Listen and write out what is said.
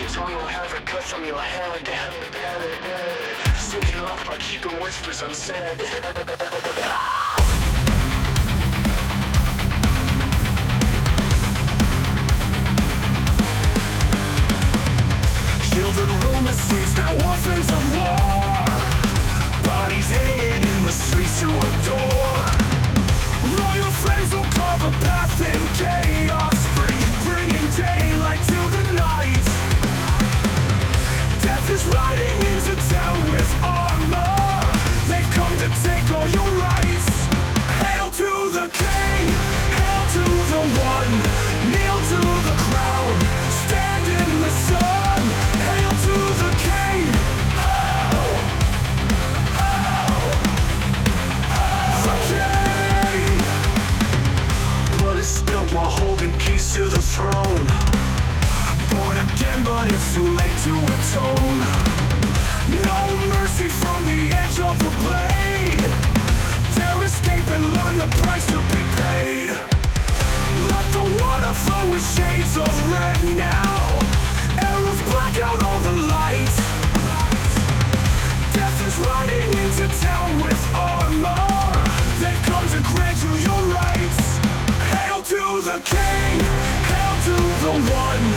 So you'll have a cut from your hand. Singing off by keeping whispers unsaid. Children roam the streets, now orphans of war. Bodies hanging in the streets to adore. Loyal friends will carve a path in chaos, bringing daylight to the night. Death is riding into town with armor. They've come to take all your rights. Hail to the king, hail to the one. Kneel to the crown, stand in the sun. Hail to the king. Hail, hail, hail the king. Blood is spilled while holding keys to the throne. Born again, but it's too late to atone. No mercy from the edge of the blade. Dare escape and learn the price to be paid. Let the water flow with shades of red now. Arrows black out all the light. Death is riding into town with armor. They've come to grant you your rights. Hail to the king, hail to the one.